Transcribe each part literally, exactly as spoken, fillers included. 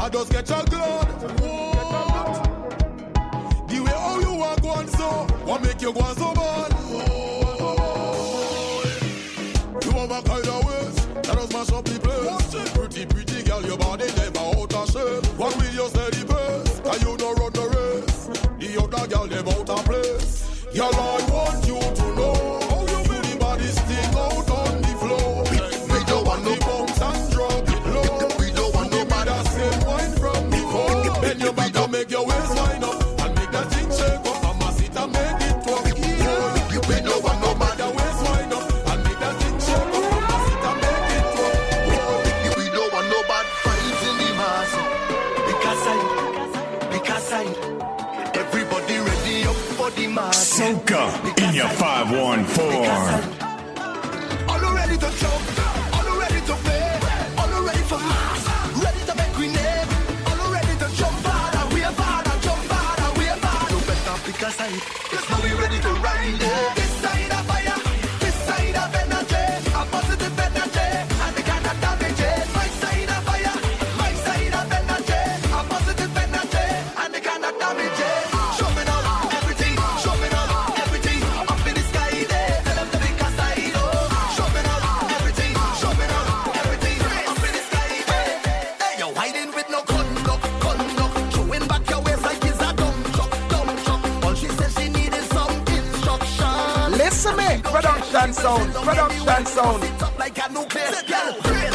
just get your blood. What? The way how you are going so, what make you go so bad? You have a kind of ways that does mash up the place. Pretty, pretty girl, your body never out of shape. What will you steady pace? Can you no run the race? The other girl never out of place. Girl, I want you to know how you do the body sting out on the floor. We, we don't want no bounce and drop it low. We don't want no body same wine from before. Then you back and make your waist line up and make that thing shake up. I'ma sit and make it twerk. We don't want no body waist line up and make that thing shake up. I'ma sit and make it twerk. We don't want no bad fights in the mass. Because I, because I, everybody ready up for the mass. Soca in your five one four. All ready to jump, all ready to play, all ready for mass, ready to make grenade, all ready to jump harder, we are harder, jump harder, we are harder. You better pick a side, cause now we ready to ride it. This side of fire, this side of energy, a positive energy, and the kind of damage it. My side of fire, my side of energy, a positive energy, and the kind of damage it. Show me now everything, show me now everything, up in the sky there, tell them to pick a side, oh. Show me now everything, show me now everything, up in the sky there. Hey, you're hiding with no conduct, conduct, throwing back your waist like it's a dumb truck, dumb truck. All she said she needed some instruction. Listen me, production sound, production sound. Sit up like a nuclear girl.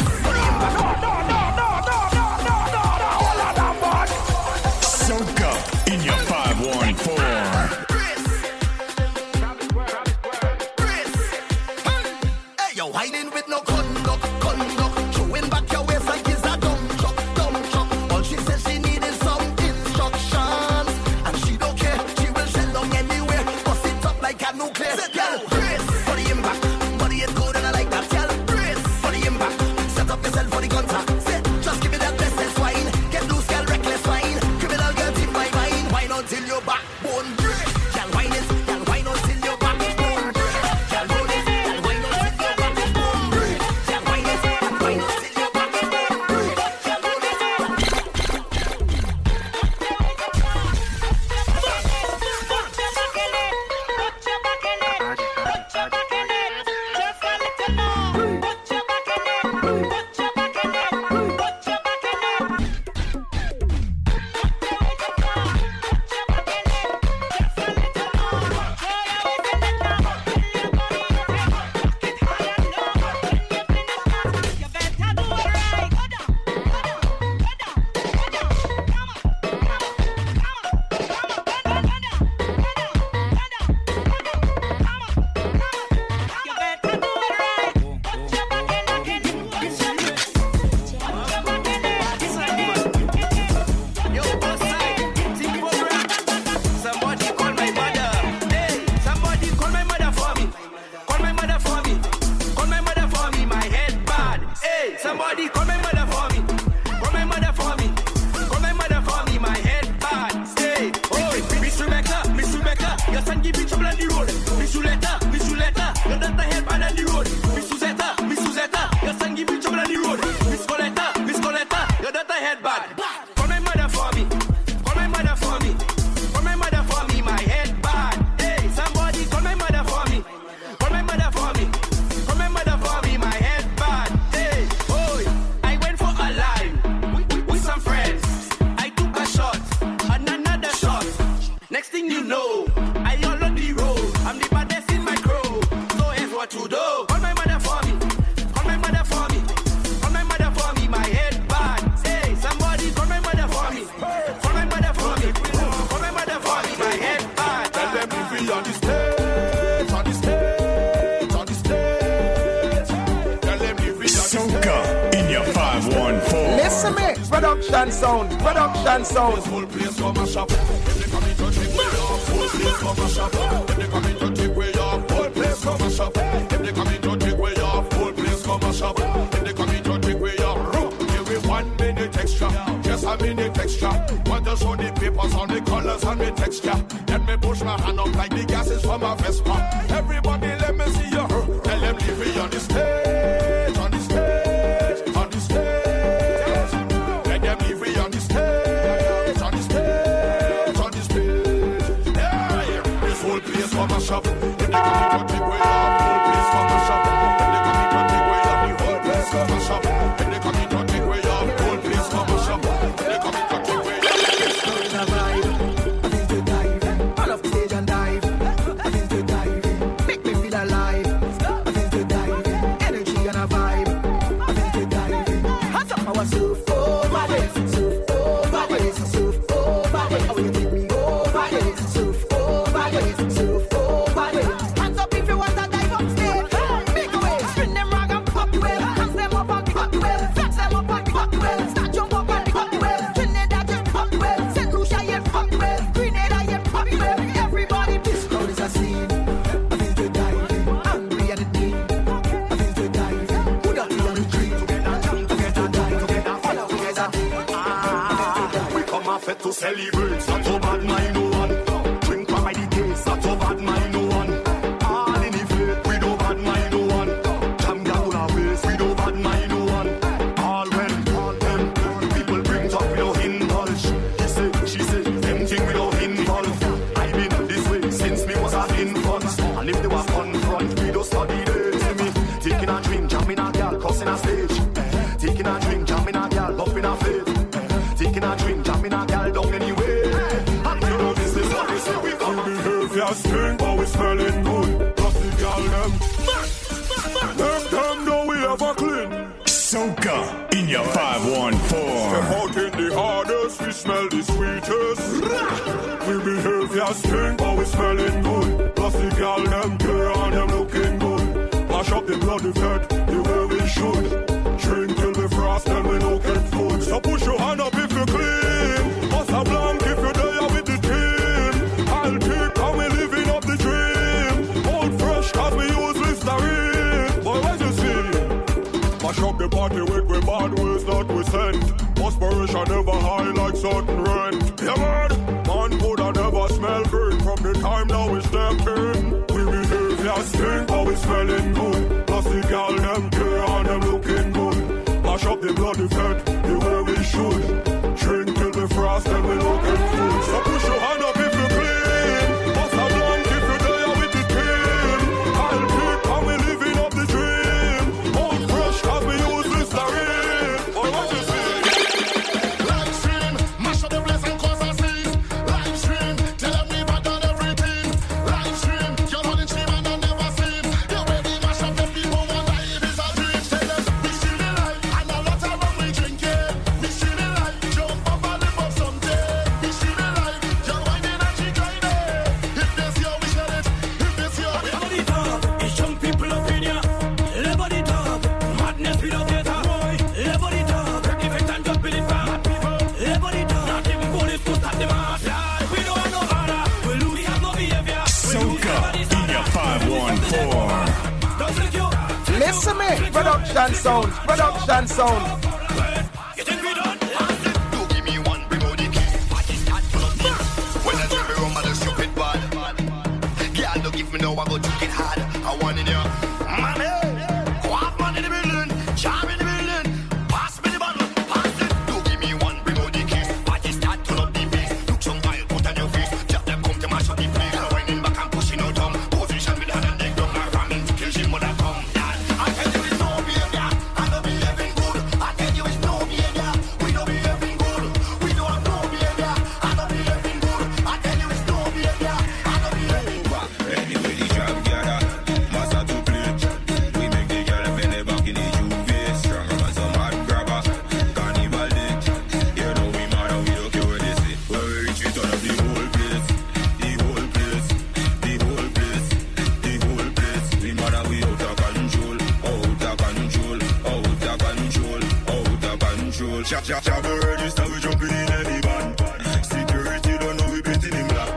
Soca in your five one four. Hey, you're hiding with no conduct, conduct, throwing back your waist like it's a dumb truck, dumb truck. All she said she needed some instructions, and she don't care, she will shell down anywhere. Bust it up like a nuclear girl. For the impact, body is good and I like that girl. For the impact, set up yourself for the contact. Say, just give me that restless wine, get loose girl, reckless wine. Criminal girl, tip my mind, wine until your backbone break. Girl, wine it, girl, wine until your backbone break. Girl, roll it, girl, wine until your backbone break. Girl, wine it, girl, wine until your backbone break. Girl, roll it, yo, boss side, think for rap. Somebody call my mother. Hey, somebody call my mother for me. Call my mother for me. Call my mother for me. My head bad. Hey, somebody call my mother for me. Call my mother for me. Call my mother for me. My head bad. Hey, oh, Miss Rebecca, Miss Rebecca, your son give you trouble on the road. Miss Zuleta, Miss Zuleta, your daughter head bad on the road. Miss Suzetta, Miss Suzetta, your son give you trouble on the road. Miss Coletta, Miss Coletta, your daughter head bad. Call my mother for me. Call my mother for me. Call my mother for me. My head bad. Hey, somebody call my mother for me. Call my mother for me. Call my mother for me. My head bad. Hey, oh, I went for a line with, with, with some friends. I took a shot and another shot. Next thing you know, I all on the road. I'm the baddest in my crew. So here's what to do. Call my mother for me. Call my mother for me. Call my mother for me. My head bad. Hey, somebody call my mother for me. Call my mother for me. Call my mother for me. My head bad. Tell them to be on the stage, on the stage, on the stage. Tell them to be on the Soca in your five one four. Listen me, production sound, production sound. full place for mash up. If they come into trick way off, full place for mash up. If they come into trick way off, full place for mash up. If they come into trick way off, full place for mash up. If they come into trick way off, give me one minute extra, just a minute extra. Want to show the papers on the colors and the texture. Let me push my hand up like the gases from a Vespa. Everybody let me see you. Tell them leave me on the stage, on the stage, on the stage. Let them leave me on the stage. place for my shop. If they come in to take way off, whole place for my shop. If they come in to take way off, the whole place for my shop. If they come in to take way off, whole place for my shop. If they come in to take way off. I feel to dive, all off the stage and dive. I feel to dive, make me feel alive. I feel to dive, energy and a vibe. I feel to dive, hands up our surf over this, surf over this, surf over this. Oh, you take me over this, surf over this, surf over this. Hands up if you want to dive up stage. Make a wave, spin them rag and pop the wave. Hands them up and pop the wave, flex them up and pop the wave. Start jump up and pop the wave. Trinidad just pop the wave, Saint Lucia yeah pop the wave, Grenada yeah pop the wave. Everybody, this crowd is a scene. I feel to dive, angry at the deep. I feel to dive, put up on the tree. Together, jump together, dive together, follow together. We come off it to celebrate, not so bad mind no one. Drink by the case, not so bad mind no one. All in the faith, we don't bad mind no one. Jam down our waist, we don't bad mind no one. All when, all them, people bring talk without indulge. He say, she say, them thing without involve. I been this way since me was a infant. And if they was confront, we don't study they see me. Taking a drink, jamming a gal, cussing a stage. Taking a drink, jamming a gal, up in a faith. Taking a drink, jamming a gal down anyway. And you know this is what they say we come. Behavior stink, but we smelling good. Plus the gal them, them them know we ever clean. Soca in your five one four. Step out in the hardest, we smell the sweetest. We behavior stink, but we smelling good. Plus the gal them, care and them looking good. Mash up the bloody fat, the way we should. Drink till we frost, then we don't get food. So push your hand up if you clean. Bust a blank if you're there with the team. I'll take how we living up the dream. Hold fresh cause we use Listerine. Boy, what you see? Mash up the party with we bad ways that we send. Aspiration never high like certain rent. Yeah man, man coulda never smell good from the time now we step in. We behavior stink, but we smelling good. Plus the gal them care and them looking good. Mash up the bloody fat, the way we should. Drink till we frost and we don't get food. So push your hand up if you clean. Bust a blank if you're there with the team. I'll take how we living up the dream. Hold fresh cause we use Listerine. Boy, what you see? Live stream, mash up the place and cause a scene. Live stream, tell them we bad on everything. Live stream, you're running stream and I never seen. You ready, mash up the people, one life is a dream. Tell them we still alive and a lot of rum we drinking. We still alive, jump up and live up someday. We still alive, you're whining and she grinding. If this year we share it, if this year we Everybody talk, it's young people up in ya. Everybody talk, madness without data. Everybody talk, effect and just build it back. Everybody talk, not even police could stop the mass. We don't have no order, we lose, we have no behavior. Soca in your five one four. Don't let you, Listen me, production sound, production sound. you think we done? don't give me one, bring out the key. Party start full of me. When I tell me rum, I do stupid bad. Girl, don't give me no, I go take it hard. I want in here. Money, quaff money in the building, charm in the building. Pass me the bottle, pass it. Don't give me one, bring out the keys. Party start full of the bass. Look some oil, put on your face. Just them come to mash up the place. Winding back and pushing out tongue. Position with hand and leg down. I ramming to kill she mother come. I tell you it's no behavior, I don't be living good. I tell you it's no behavior, we don't be living good. We don't have no behavior, I don't be living good. I tell you it's no behavior, I don't be living good. Anyway, the job gather, master to play. We make the girl bend their back in the Juve. Stronger than some hard grabber. Carnival day, you know we mad and we don't care what they say. When we reach, we turn up the whole place, the whole place, the whole place, the whole place. We mad and we out of control, out of control, out of control, out of control. Chop, chop, chop, we register, we jumping in any band. Security don't know we painting in black.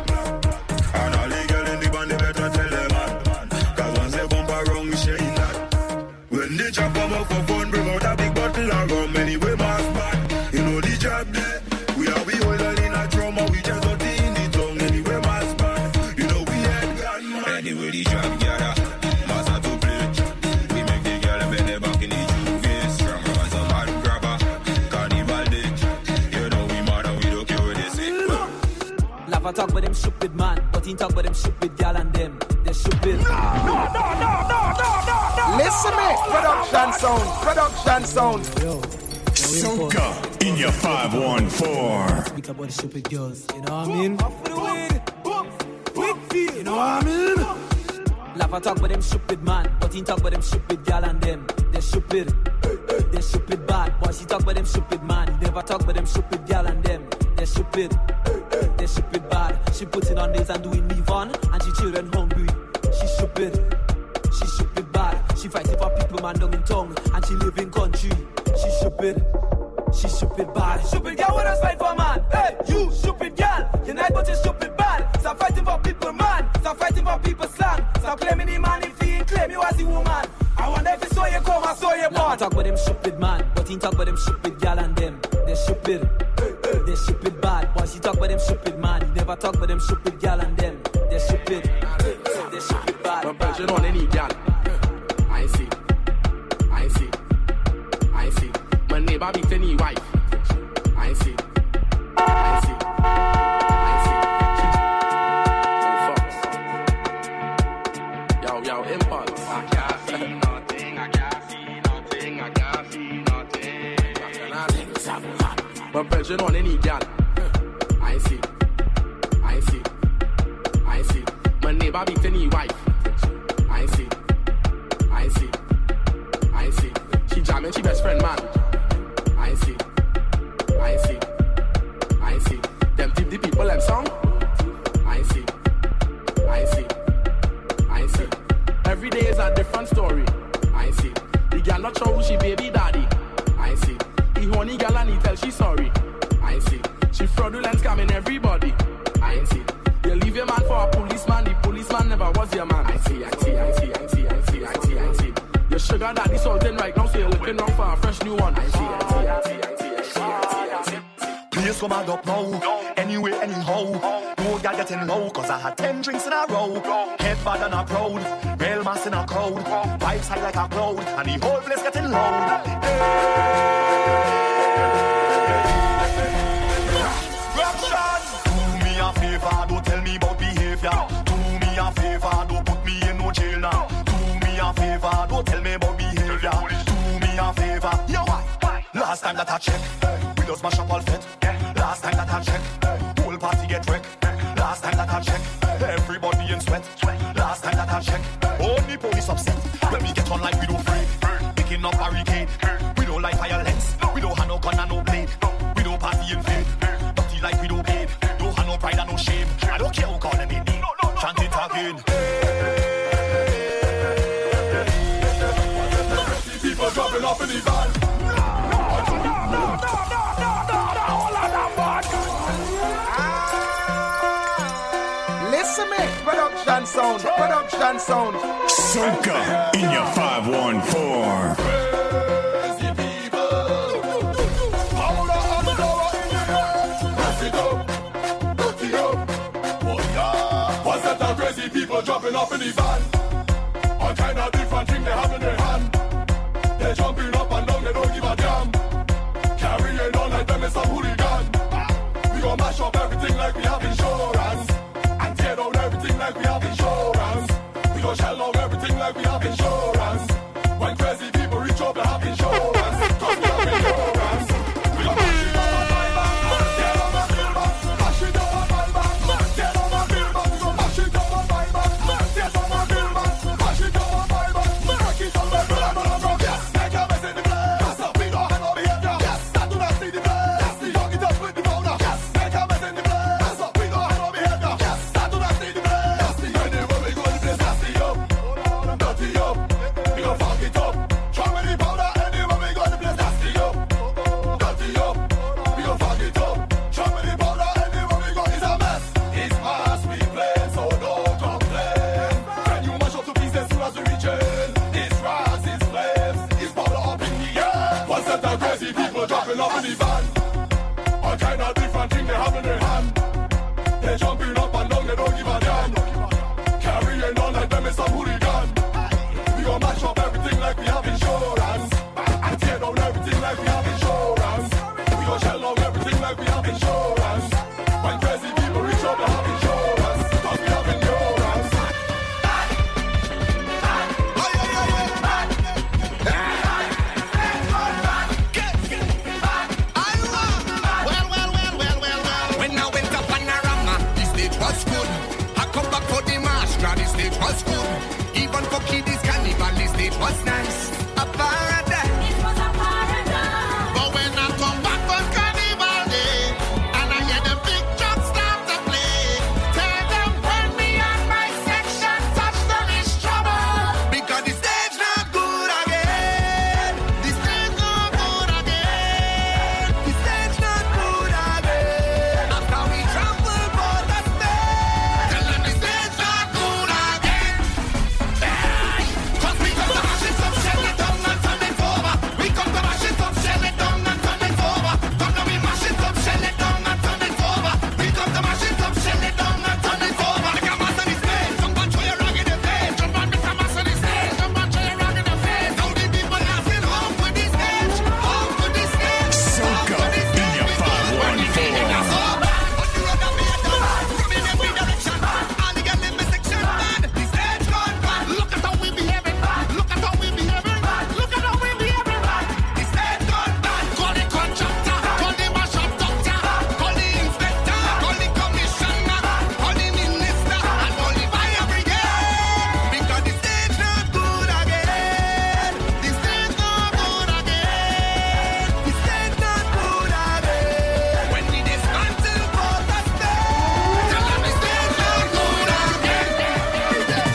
And all the girls in the band, they better tell them man. Cause once they bump around, we shaking that. When they chop them up for fun, bring out a big bottle of rum. Anyway, mass man, you know the job there. We are we holding in a drum, and we just got in the tongue. Anyway, mass man, you know we had gun man. Anyway, the job gather, master to play. We make the girl bend their back in the Juve. Stronger than some hard grabber. Carnival day, you know we mad and we don't care what they say. Lava talk with them stupid man, but he talk about them stupid gal and them. They're stupid. No, no, no, no, no, no, no. Listen me. Production sound. Production sound. Yo. Soca in your five one four. Speak about the stupid girls. You know what I mean? Up for the win. You know what I mean? Lava talk about them stupid man, but he talk about them stupid gal and them. They're stupid. They're stupid bad. But she talk about them stupid man. He never talk about them stupid gal and them. They're stupid. They're stupid bad. She puts it on days and doing leave on, and she children hungry. She's stupid. She's stupid bad. She fighting for people man down in tongue, and she live in country. She's stupid. She's stupid bad. Stupid girl wanna fight for man. Hey, you stupid girl. You're not but you're stupid bad. Stop fighting for people man. Stop fighting for people slang. Stop claiming the man if he ain't claim you as the woman. I wonder if it's so you come or so you born. Talk about them stupid man, but he talk about them stupid girl and them. They're stupid. They're stupid bad. But she talk about them stupid man. He never talk about them stupid girl and them. They're stupid. They're stupid bad. But version on any girl. I see. I see. I see. My neighbor beat any wife. I see. I see. I see. So fuck. Yo, yo, impulse. I can't see nothing. I can't see nothing. I can't see nothing. But version on any girl. I see. I see. I see. My neighbor beat any wife. I see. I see. I see. She jamming she best friend man. I see. I see. I see. Them tip the people them song. I see. I see. I see. Every day is a different story. I see. The girl not sure who she baby daddy. I see. The honey girl and he tell she sorry. I see. She fraudulent scamming everybody. I see. You leave your man for a policeman. The policeman never was your man. I see. I see. I see. I see. I see. I see. I see. Your sugar daddy salting right now, so you're looking wrong for a fresh new one. I see. I see. I see. I see. I see. I see. I see. Please come and up now. Anyway, anyhow. No girl getting low, cause I had ten drinks in a row. Head bad and a proud. Real mass in a crowd. Vibes high like a cloud. And the whole place getting loud. Reaction! Do me a favor, don't tell me about behavior. Do me a favor, don't put me in no jail now. Do me a favor, don't tell me about behavior. Do me a favor. Yo, why? Last time that I check, we just mash up all fit. Last time that I check, whole party get wrecked. Last time that I check, everybody in sweat. Last time that I check, only police upset. When we get on like we don't afraid, picking up barricade. We don't like violence, we don't have no gun and no blade. We don't party in vain, dirty like we don't paid. Don't have no pride and no shame. I don't care who call them in, chant it again. People dropping off in the van. Listen me. Production sound. Production sound. Soca in your five one four. Crazy people. Powder and flour in the air. Press it up. Put it up. Oh yeah. What's that the crazy people dropping off in the van? All kind of different things they have in their hand. They're jumping up and down, they don't give a damn. Carrying on like them is some hooligan. We gon' mash up everything like we have insurance. And tear down everything like we have insurance. We gon' shell out everything like we have insurance. When crazy people reach up, they have insurance. Cause we have insurance. We gon' mash it up and buy back. Tear down my bill back. Mash it up and buy back. Tear down my bill back. We gon' mash it up and buy back. Tear down my bill back. Mash it up and buy back. Break it up and buy back. cause the stage was good. Even for kiddies, carnival, the stage was nice. A paradise. It was a paradise. But when I come back on Carnival Day, and I hear the big trucks start to play, tell them when me and my section touch them is trouble. Because the stage not good again. The stage not good again. The stage not good again. After we trample for the stage, tell them the stage not good again. Hey, cause we come to mash it up, shell it down and turn it over. We come to mash it up, shell it down and turn it over. Come now we mash it up, shell it down and turn it over. We come to mash it up, shell it down and turn it over. Make a mass on the stage, jump and throw your rag in the face. Jump and make a mass on the stage, jump and throw your rag in the face. Now the people asking home for the stage, home for the stage, home for the stage. in your five one four. Look at how we behaving. Look at how we behaving. Look at how we behaving. The stage gone bad. Call the contractor. Call the mashup doctor. Call the inspector. Call the commissioner. Call the minister. And call the fire brigade. Because the stage not good again. The stage not good again. The stage not good again. When we dismantle for the stage, tell them the stage not good again.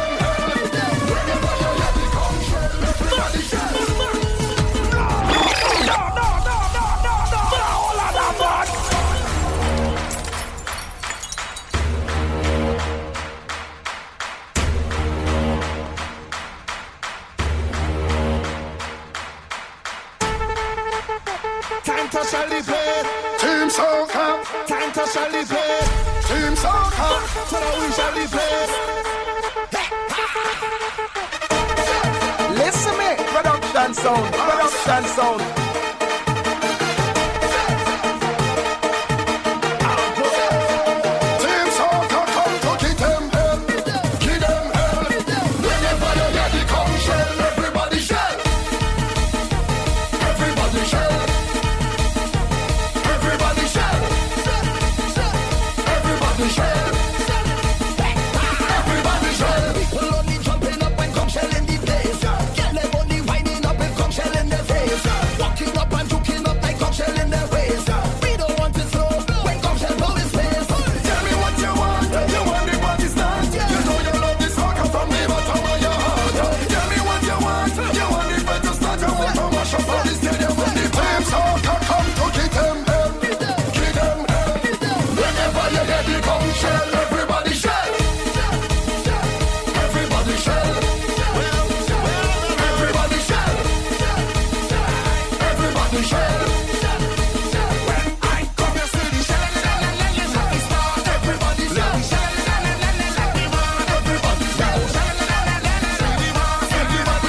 Time to celebrate. Team Soca, Time to celebrate. Team Soca. So now we celebrate. Listen me, production sound, production sound. Team Soca, come to kick them hell, kick them hell. Whenever you hear the come shell, everybody shell, everybody shell, everybody shell, everybody shell, everybody shell. People only jumping up when come shell in the place. Get them only winding up with come shell in their face. Walking up and juking up like come shell in their waist. We don't want it slow when come shell blow his face. Tell me what you want, you want the body stand. You know you love the soccer from the bottom of your heart. Tell me what you want, you want the better start. You want to mash up all the stadium when the Team Soca come to kick them hell, kick them hell. Whenever you hear the come shell, everybody shell, everybody shell, everybody shell, everybody shell. When I come, you see the shell, happy start. Everybody shell, everybody shell, everybody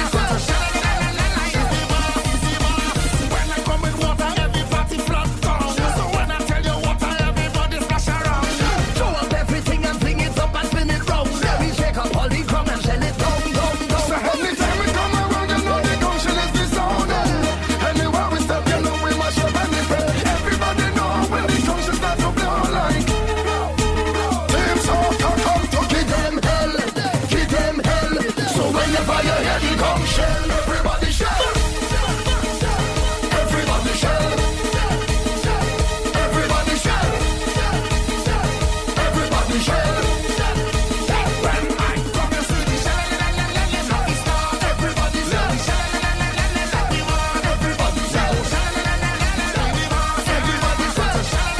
shell. When I come with water, everybody flat down. So when I tell you water, everybody splash around. Throw up everything and fling it up and spin it round. Then we shake up all the ground and shell it down, down, down. So anytime we come around, you know the come shell is the sound. Anywhere we step, you know we mash up and play. Everybody know when the come shell start to blow like. Team Soca come to kick them hell, kick them hell. So whenever you hear the come shell, everybody shell, everybody shell, everybody shell, everybody shell. When I come, you see the shell, happy start. Everybody shell, everybody shell, everybody shell.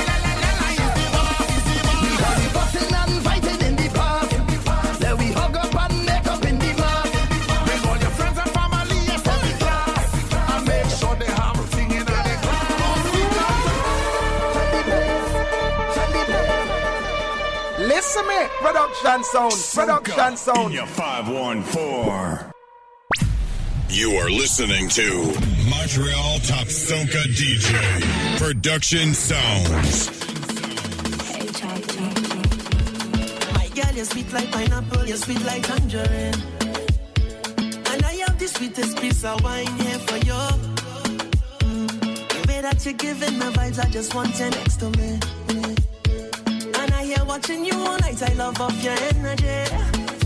We got the fussing and fighting in the park. Then we hug up and make up in the mark. Bring all your friends and family, yes, every class. And make sure they have singing in the class. Listen me, production sound, production In sound. your five one four. You are listening to Montreal Top Soca D J Production Sounds. My girl, you're sweet like pineapple, you're sweet like tangerine. And I have the sweetest piece of wine here for you. Mm. The way that you're giving me vibes, I just want you next to me. Mm. And I hear watching you all night, I love off your energy.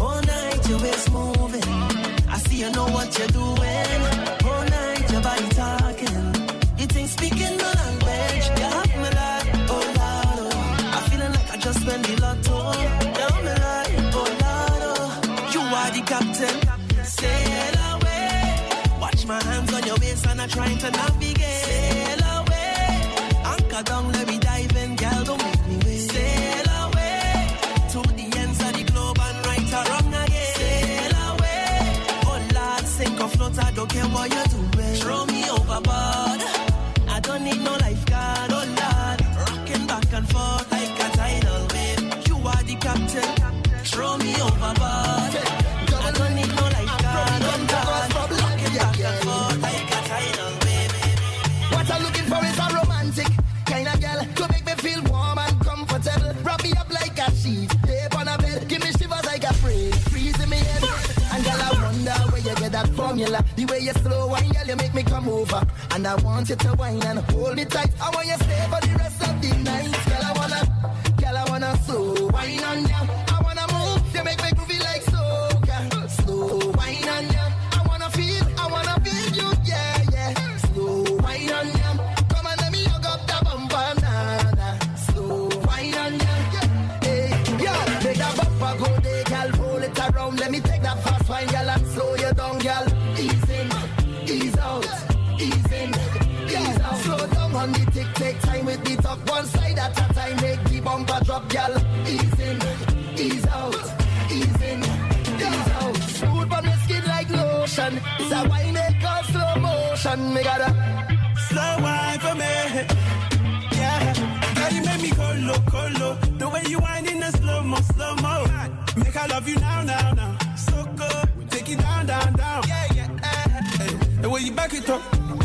are the captain. Sail away. Watch my hands on your waist and I'm trying to navigate. Sail away. Anchor down, let me dive in, girl, don't make me wait. Sail away. To the ends of the globe and right or wrong again. Sail away. Oh Lord, sink or float, I don't care what you're doing. Throw me overboard. I don't need no lifeguard, oh Lord. Rocking back and forth like a tidal wave. You are the captain. Throw me overboard. I don't need no lifeguard, oh Lord. Rocking back and forth like a tidal wave. What I'm looking for is a romantic kind of girl to make me feel warm and comfortable. Wrap me up like a sheet, tape on a bed. Give me shivers like a breeze, freeze in me head. And girl, I wonder where you get that formula. The way you slow wine, girl, you make me come over. And I want you to wine and hold me tight. I want you to stay for the rest of the night. Girl, I wanna, girl, I wanna slow wine on ya. I wanna move, you make me groovy like soca. Slow wine on ya. I wanna feel, I wanna feel you, yeah, yeah. Slow wine on ya. Come on, let me hug up the bumper, nah, nah. Slow wine on ya. Hey, yo, make that bumper go there, girl. Roll it around, let me take that fast wine, girl, and slow you down, girl. Ease in, ease out. Ease in, ease out. Slow down on the tick, take time with the talk. One side at a time, make the bumper drop, girl. Ease in, ease out. Ease in, ease out. Smooth on the skin like lotion. It's a wine that goes slow motion. Me gotta slow wine for me. Yeah, girl, you make me colo, colo. The way you wind in the slow mo, slow mo. Make I love you now, now, now. So good, take it down, down, down. Yeah, yeah. Hey, the way you back it up.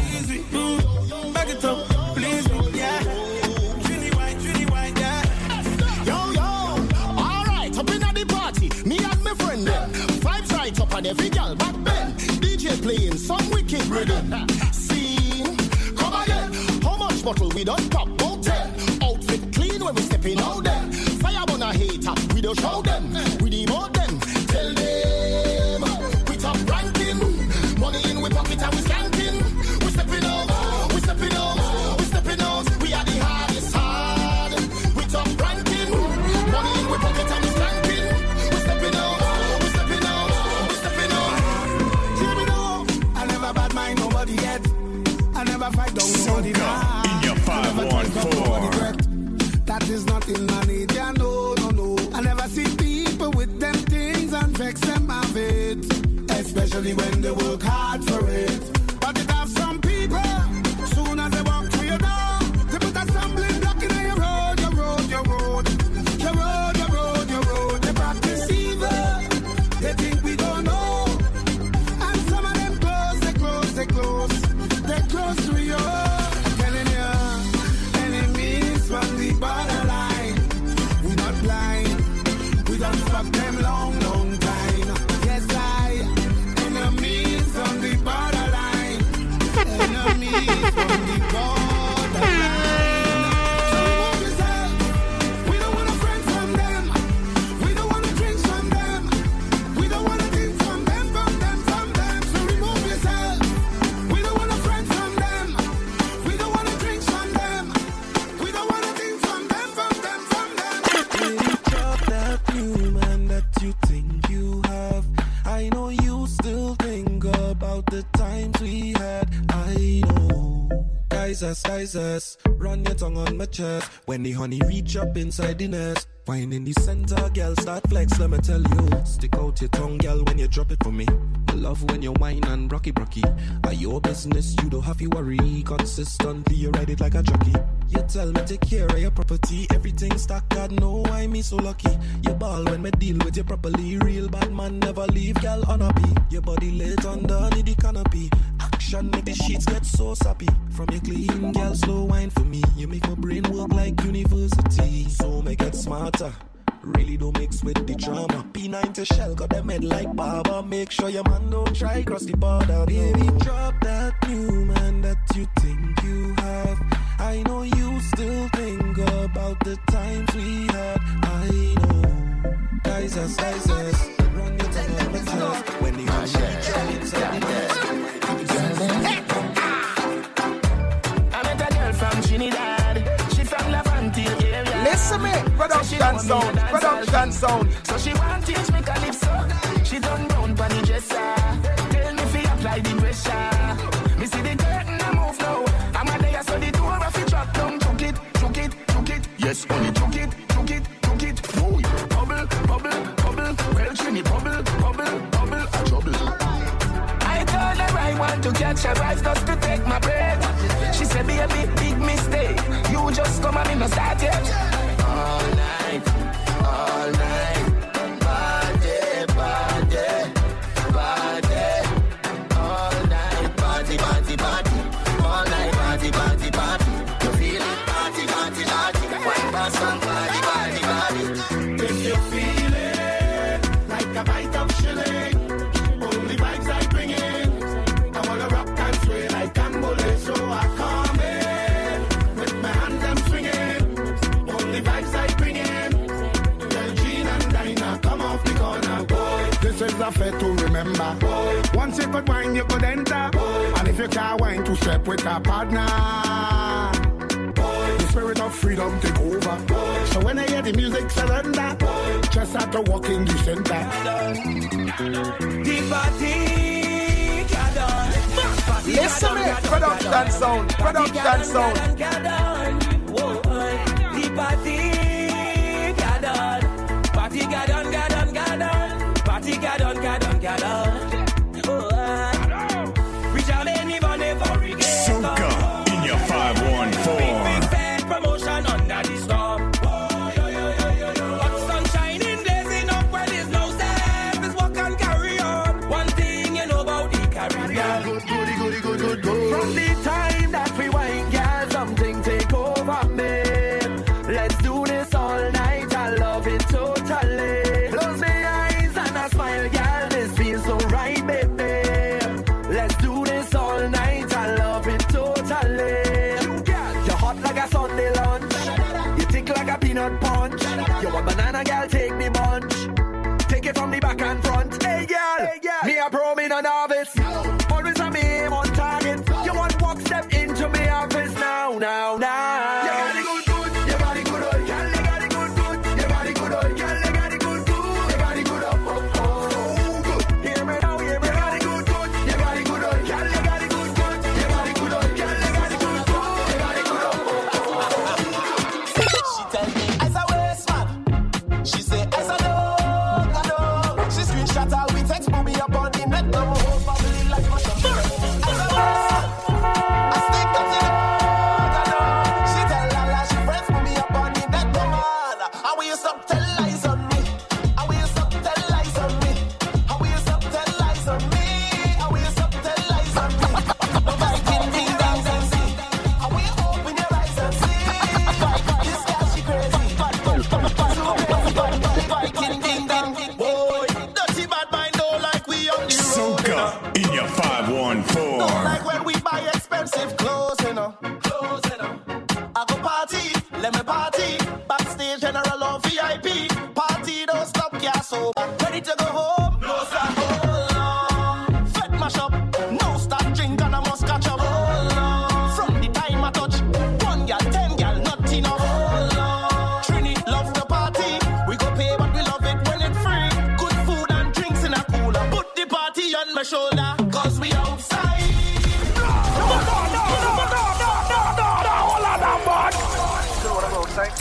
Mm, back it up, please me, yeah. Trini wine, Trini wine, yeah. Yo, yo, alright, up in at the party, me and my friend them. Vibes right up on every girl back then. D J playing some wicked rhythm. Scene, come again. How much bottle we done pop? About ten. Outfit clean when we stepping out them. Fire on a hater, we don't show them. We demote them, tell them. We top ranking, money in we pocket and we scanking. Soca in your five one four. That is not in my nature, no, no, no. I never see people with them things and vex them of it, especially when they work hard for it. But it have some people, soon as they walk through your door, they put a stumbling block in your road, your road, your road, your road, your road, your road. They practice evil, they think we don't know, and some of them close, they close, they close. They close to you, I'm telling you, enemies from the borderline. We not blind, we don't fuck them long, long time. Yes, I, enemies from the borderline. Enemies from the borderline. So remove yourself, we don't want a friend from them. We don't want to drink from them. We don't want to drink from them, from them, from them. So remove yourself. We don't want to friend from them. We don't want to drink from them. We don't want to drink from them, from them, from them. Baby, drop that new man that you think you have. I know you still think about the times we had. I know. Guys, us, guys, us. Run your tongue on my chest. When the honey reach up inside the nest. Wine in the center, girl, start flex, let me tell you. Stick out your tongue, girl, when you drop it for me. I love when you whine and rocky brocky. Are your business, you don't have to worry. Consistently, you ride it like a jockey. You tell me take care of your property. Everything stacked, God know why me so lucky. You ball when me deal with you properly. Real bad man never leave, girl, unhappy. Your body lit underneath the canopy. Action make the sheets get so sappy. From your clean, girl, slow wine for me. You make my brain work like university. So make it smarter. Really don't mix with the drama. P nine to Shell, got them head like Baba. Make sure your man don't try cross the border. Baby, drop that new man that you think you have. I know you still think about the times we had. I know. Guys, as guys, as run your tongue on the test. When the honey reach out inside the nest. I met a girl from Trinidad. She from Laventille area. Listen me, production sound, production sound. So she want teach me calypso. She don't know catch a wife just to take my breath. She said, be a big, big mistake. You just come and me no start yet. All night, all night. Party, party, party. All night, party, party, party. All night, party, party, party. You feel it? Party, party, party. One pass on party, party, party. If you feel it, like a bite of shilling, only vibes I bring in. I wanna rock and sway like Cambole, so I come in with my hands I'm swinging. Only vibes I bring in. Tell Jean and Dinah, come off the corner, boy. This is a fair to remember, boy. Once you could wine, you could enter, boy. And if you can't wine, to step with a partner. The spirit of freedom take over. Boy. So when I hear the music surrender, boy, just have to walk in the center. The party got on. Listen me, production sound, production sound. The party got on. Party got on, got on, got on. Party got on, got on, got on. We shall anyone ever regret. Soca in your five one four. Promotion under the storm. Oh, yo, yo, yo, yo, yo. Hot sun shining, blazing up where there's no service. Walk and carry on. One thing you know about the Caribbean. Good, good, good, good, good, good. From the time that we wine, girl, something take over me. Let's do this all night. I love it totally. Close my eyes and I smile, girl. This feels so right, baby. Let's do this all night. I love it totally. Like a Sunday lunch, you tick like a peanut punch. You want banana, girl, take the bunch. Take it from the back and front. Hey, girl, hey, girl. Me a pro, me no novice. Always a me aim on target. You want walk step into me office now, now, now. You got it good, good. Your body good, oh. Girl, you got it good, good. Your body good, oh. Girl, you got it good, good. Your body good, oh, oh, oh, good. Hear me now, hear me. Your body good, good. Your body good, oh. Girl, you got it good, good. Your body good, oh. Girl, you got it good, good. Your body good, oh. Ready to go home? No, sir. Hold on. Fed mash up. No stop drink and I must catch up. Hold on. From the time I touch, one gal, ten gal, not enough. Hold on. Trini love the party. We go pay, but we love it when it's free. Good food and drinks in a cooler. Put the party on my shoulder, cause we outside. No, no, no, no, no, no, no, no, no, no, hold on, that bad. Still wanna go outside?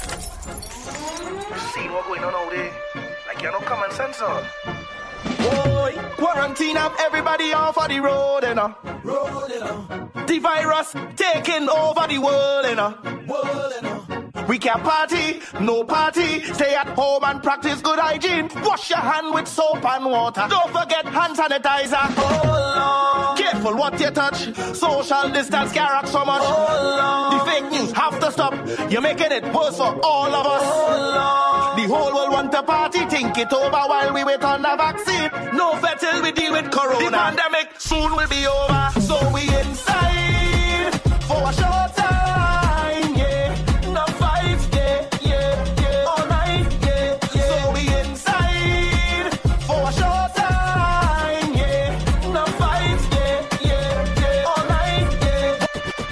See what going on out there? You know common sense on. Boy, quarantine have everybody off of the road, you know. Road, you know. The virus taking over the world, you know. World, you know. We can't party, no party. Stay at home and practice good hygiene. Wash your hand with soap and water. Don't forget hand sanitizer. Hold on. Careful what you touch. Social distance can't rock so much. Hold on. The fake news have to stop. You're making it worse for all of us. Hold on. The whole world want to party. Think it over while we wait on the vaccine. No fair till we deal with corona. The pandemic soon will be over. So we inside for a short time, yeah. No vibes, yeah, yeah, yeah. All night, yeah, yeah. So we inside for a short time, yeah. No vibes, yeah, yeah, yeah. All night, yeah.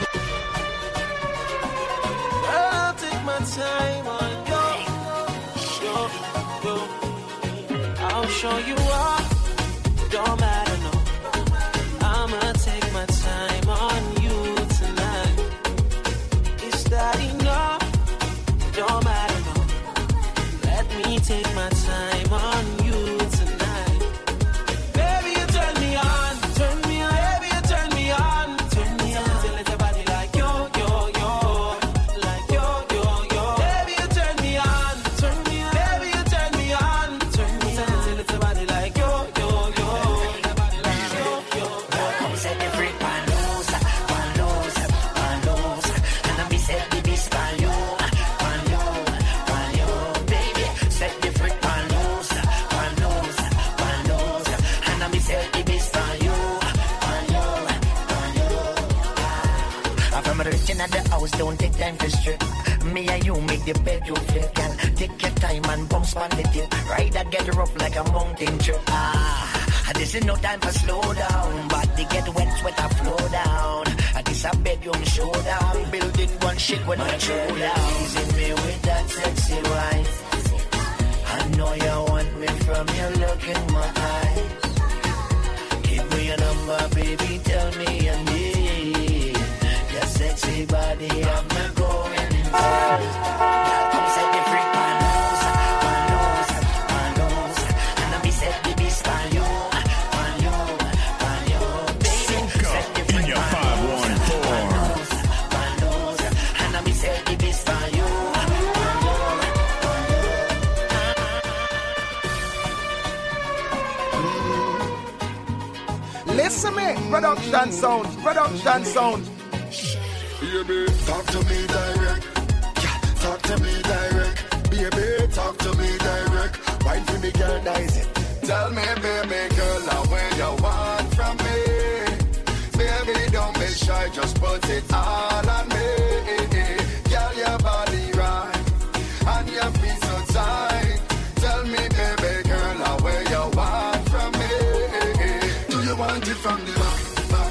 I'll take my time on go, show you. I'll show you what. Don't matter, no. I'ma take my time on you tonight. Is that enough? Don't matter, no. Let me take my time on you tonight. Baby, you turn me on, turn me on. Baby, you turn me on. I'm reaching at the house, don't take time to strip. Me and you make the bedroom flip, girl. Take your time and bounce on the tip. Ride that get rough like a mountain trip. Ah, this is no time for slow down. Body get wet, sweat a flow down. This a bedroom showdown. Building one shit when I throw down. Teasing me with that sexy wife. I know you want me from your look in my eye. Give me your number, baby, tell me your need. Your sexy body, I'm not going inside. Come set the freak, my nose, my nose, my nose. And I be set the beast by you, by you, by you. Baby, set the freak, my nose, my nose, my nose. And I be set the beast by you. Listen me, production sound, production sound. Baby, talk to me direct. Yeah, talk to me direct. Baby, talk to me direct. Wine for me, girl, nice it. Tell me, baby girl, now where you want from me. Baby, don't be shy, just put it all on me. Girl, your body right, and your feet so tight. Tell me, baby girl, now where you want from me. Do you want it from the back?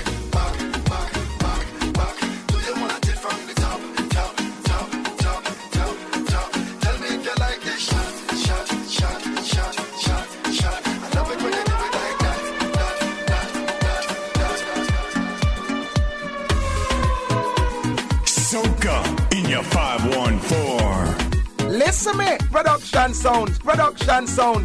five one four. Listen me, production sound, production sound.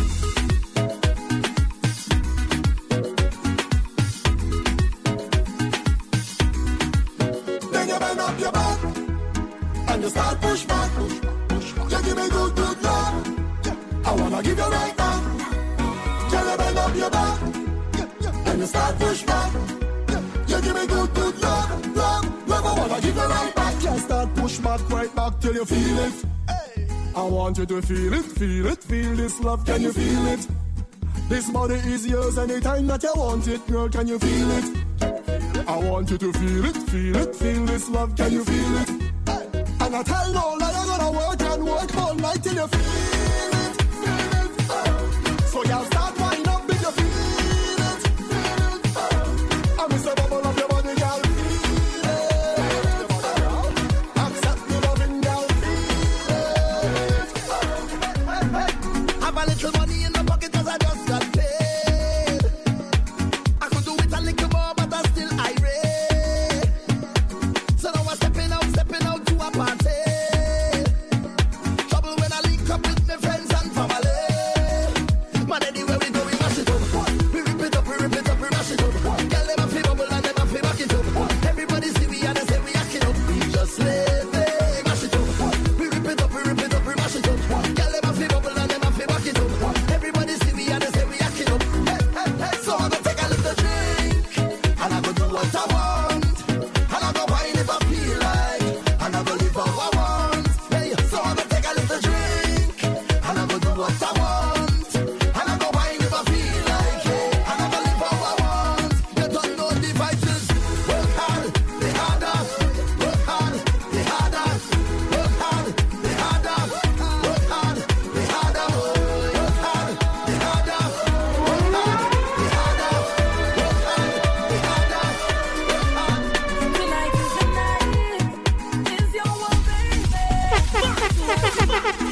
Then you bend up your back and you start push back. You give me good, good love. I wanna give you right back. Then you bend up your back and you start push back. You give me good, good love, love, love. I wanna give you right back. Just start push back, right back till you feel it. Hey. I want you to feel it, feel it, feel this love. Can you feel it? This body is yours anytime that you want it, girl. Can you feel it? I want you to feel it, feel it, feel this love. Can you feel it? Hey. And I tell no lie, you're gonna work and work all night till you feel it, feel it. Oh. So y'all start winding up if you feel it, feel it. Oh. I miss the bubble of your body, girl. Little money in the pocket cause I just got paid. I could do it a little more but I'm still irate. So now I'm stepping out, stepping out to a party. Trouble when I link up with my friends and family. Man, anywhere we go we mash it up. We rip it up, we rip it up, we mash it up. Girl, them a fi bubble and them a fi back it up. Everybody see we and they say we acting up. We just live it, mash it up. We rip it up, we rip it up, we mash it up. Girl, them a fi bubble and them a fi back it up. Everybody see me and they say we acting up. Hey, hey, hey. So I'm gonna take a little drink and I go do what I want. And I go wine if I feel like. And I go live how I want. Hey, so I'm gonna take a little drink and I go do what I want. And I go wine if I feel like. Yeah. And I go live how I want. You don't know the vibes. Work hard, the harder. Work hard, the harder. Work hard, the harder. Work hard, the harder. Work hard, the harder. Work hard, the harder. Work hard, the harder. Work hard. Tonight is the night. Is your one, baby?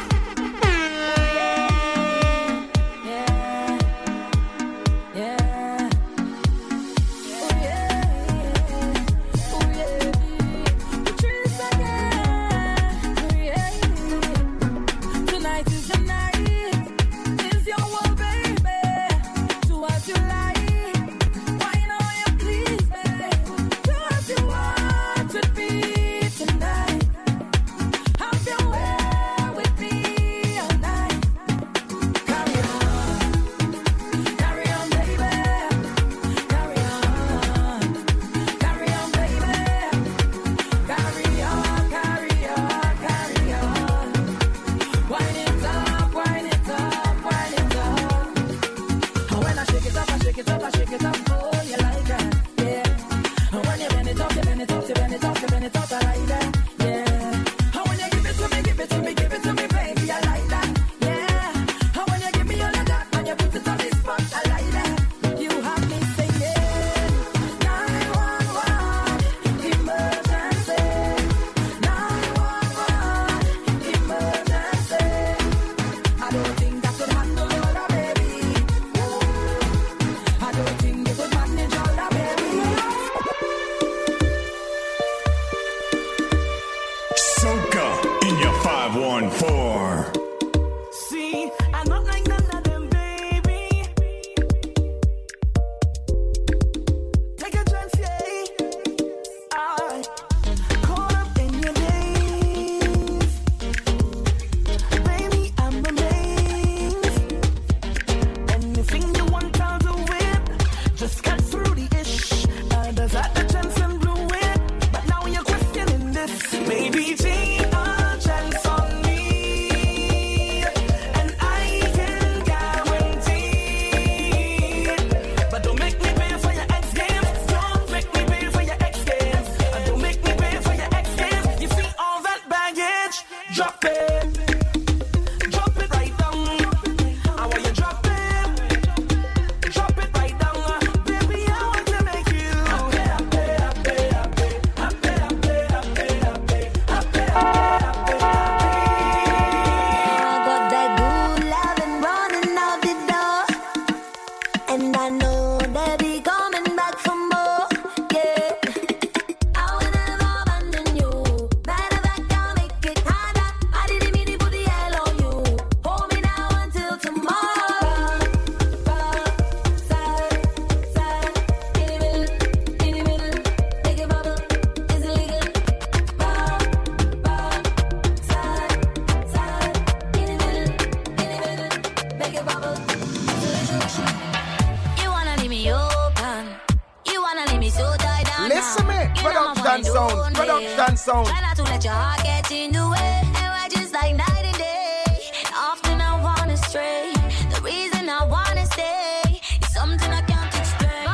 Yeah, yeah, oh yeah, oh yeah, Patrice again, oh yeah. Tonight is the night. Is your one, baby? Do what you like. Why not you please, baby? Do what you want with me tonight. Have your way with me all night. Carry on, carry on, baby. Carry on, carry on, baby. Carry on, carry on, carry on. Wind it up, wind it up, wind it up. And when I shake it up, I shake it up, I shake it up. Oh, you like that, yeah. And when you bend it up, you bend it up, you bend it anything you want, I'll do it. Just cut through the ish. Others had the chance and blew it. But now you're questioning this. Maybe take a chance on me, and I can guarantee it. But don't make me pay for your ex games. Don't make me pay for your ex games. And don't make me pay for your ex games. You see all that baggage? Drop it. Drop it right down. I want you drop it. Drop it right down. Baby, I want to make you happy, happy, happy, happy, happy, happy, happy, happy, happy, I got that good loving running out the door, and I know they be coming back for more. Yeah, I will never abandon you. Matter of fact, I'll make it harder. I didn't mean to put the hell on you. Hold me now until tomorrow. Side, side, in the middle, in the middle, take a bubble, it's illegal. Bar, bar, side, side, in the middle, in the middle, make a bubble, it's illegal. You wanna leave me open, you wanna leave me so tied down. Listen me, You know I'm production fine, sound, don't production they? sound. Try not to let your heart get in the way. And we're just like night and day. And often I wanna stray. The reason I wanna stay is something I can't explain.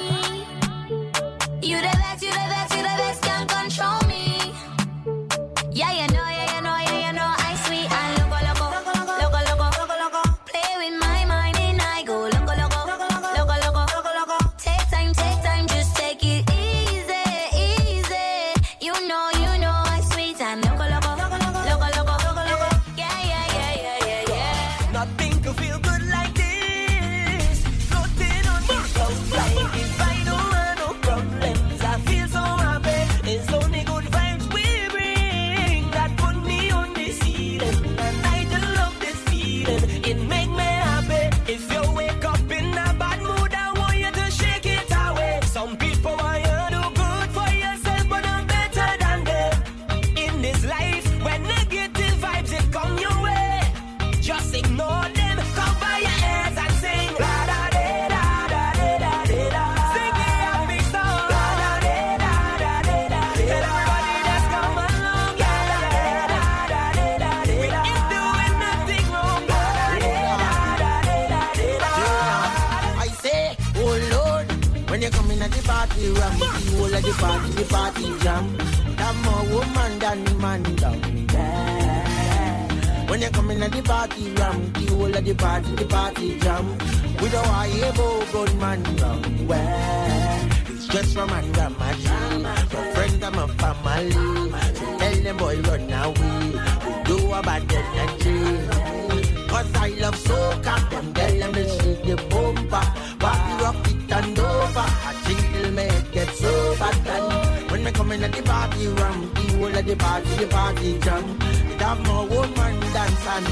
You the best, you the best, you the best, can't control me. Yeah, you know, yeah, you know, yeah, you know, I sweet and loco, loco, loco, loco, loco, loco. Play with my mind and I go loco, loco, loco, loco, loco, loco. Take time, take time, just take it easy, easy. You know, you know, I sweet and loco, loco, loco, loco, loco, loco. Yeah, yeah, yeah, yeah, yeah, yeah. Nothing could feel good like this. Floating on the clouds like if I don't have no problems. I feel so happy. It's only good vibes we bring that put me on the ceiling. And I just love this feeling. It make me happy. If you wake up in a bad mood, I want you to shake it away. Some people want you to do good for yourself, but I'm better than them. In this life, when negative vibes it come your way, just ignore them. Cover your ears and sing la da da da da da da da. Sing it happy song. La da da da da da da. Everybody just come along. La da da da da da da. We ain't doing nothing wrong. La da da da da da da. I say, oh Lord, when you come in at the party, ram the whole of the party, the party jam. I'm more woman than man down there. When you come in at the party, ram the whole of the party, the party jam. We don't want a good man down where it's just from my grandma, my friends and my family. So tell them boy run away, we do about energy. Cause I love soca, them tell them they shake the bumper. Party rock it and over, I think till me head get so bad. And when me come in at the party, ram the whole of the party, the party jam. It have more woman dance and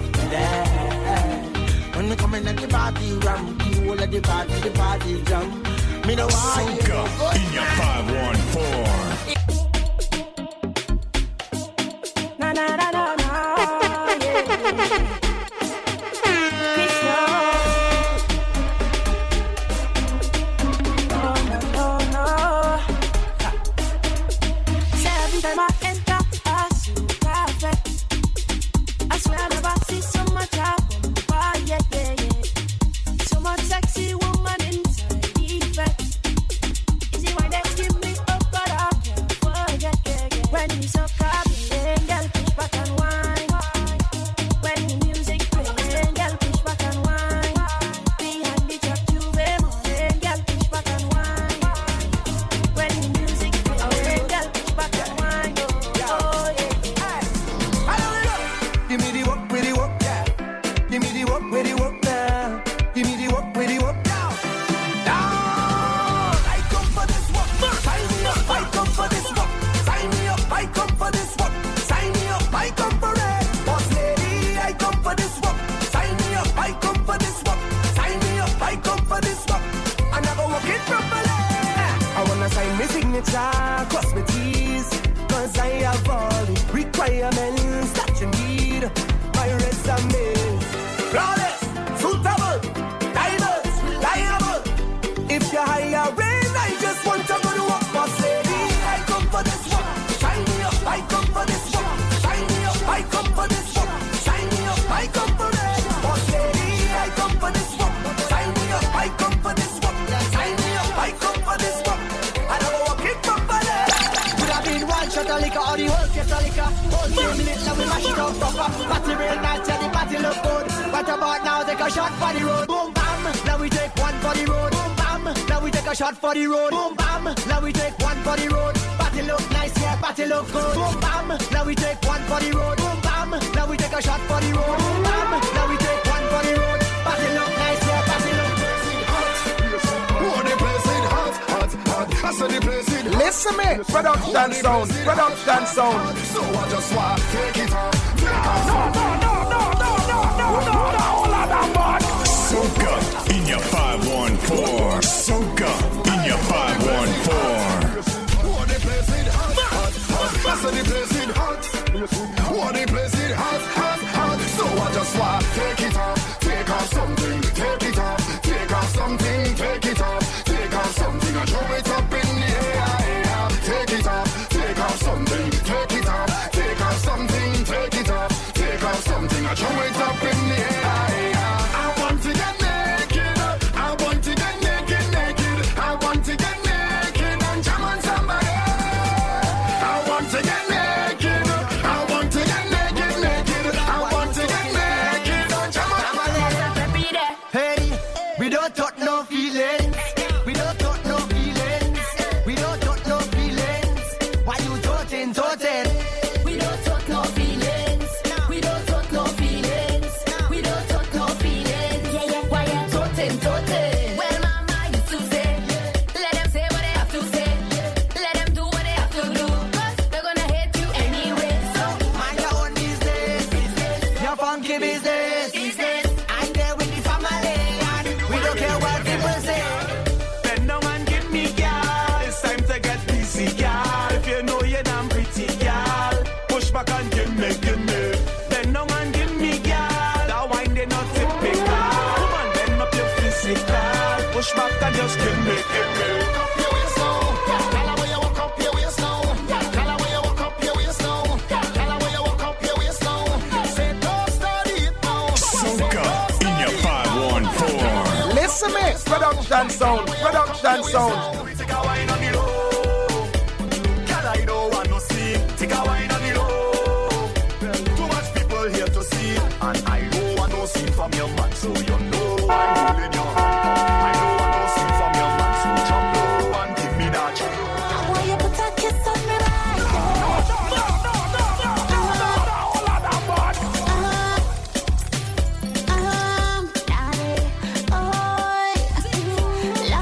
there. When me come in at the party, ram the whole of the party, the party jam. Me know why you Soca go in your five one four. Na na na na na. Yeah. Krishna. No no no no. Say every time I enter, I see cafe. I swear I never see so much happen. Why, yeah, yeah, yeah. So much sexy woman inside defect. Is it why they give me up, but I can't forget, yeah, yeah. When we so copying, girl, push back and wine. When the music playing, girl, push back and wine. Behind the truck, you be morning, girl, push back and wine. When the music playing, girl, push back and wine. Oh, yeah. give me the work with the work, yeah. Give me the work with the work now. Give me the work with the work now. Down. I come for this work. Sign me up. I come for this work. Sign me up. I come for this work. Sign me up. I come for it. Boss lady, I come for this work. Sign me up. I come for this work. Sign me up. I come for this work. I never work it properly. I wanna sign my signature, cross my T's, cause I have all the requirements that you need. My resume flawless, suitable, Hold a minute, now we mash it up proper. Party real nice, yeah, the party look good. What about now? Take a shot for the road. Boom bam, now we take one for the road. Boom bam, now we take a shot for the road. Boom bam, now we take one for the road. Party look nice, yeah, party look good. Boom bam, now we take one for the road. Boom bam, now we take a shot for the road. Boom bam, now we take one for the road. Party look nice, yeah, party look good. Oh, the place is hot, hot, hot. I said the place is hot. Listen me, production sound, production sound. So I just want to take it off, take off. No, no, no, no, no, no, no, no, no, all of that man. Soca in your five one four. Soca in your five one four. Oh, the place is hot, hot, hot. I said the place is hot. Oh, the place is hot, hot, hot. So I just want to take it off, take off something, take it off, take off something, take it off, take off something, and throw it up in the air. Take it off, take off something, take it off, take off something, take it off, take off something, and throw it up in the air. I want to get naked, I want to get naked, naked, I want to get naked and jam on somebody. I want to get naked, I want to get naked, naked, I want to get naked and jam on somebody. Hey, we don't talk no feelings. We don't talk no feelings. We don't talk no feelings. Why you talking, talking? We don't talk no feelings. We don't talk no feelings. We don't talk no feelings. Yeah, yeah, why you Talking, talking. Well, mama used to say, let them say what they have to say. Let them do what they have to do. Cause they're gonna hate you anyway. So Mind your own business. Your funky business. I'm there with the family. And we don't care what people say. Bend down and give me, girl. It's time to get busy, girl. If you know you're damn pretty, girl. Push back and give me, give me. Bend down and give me, girl. That wine, they not typical. Come on, bend up your physical. Push back and just give me, give me. Up your waist now. Tell her where you walk up your waist now. Tell her where you walk up your waist now. Tell her where you walk up your waist now. Say don't start it now. Soca in your five one four. Listen me, production sound, production sound. Take a wine on the low. Girl, I don't want no see. Take a wine on the low. Too much people here to see. And I don't want no see from your man. So you know I'm holding your hand. I don't want no see from your man. So jump low and give me that. I want you to put a kiss on me right Um, daddy, oh, Lord,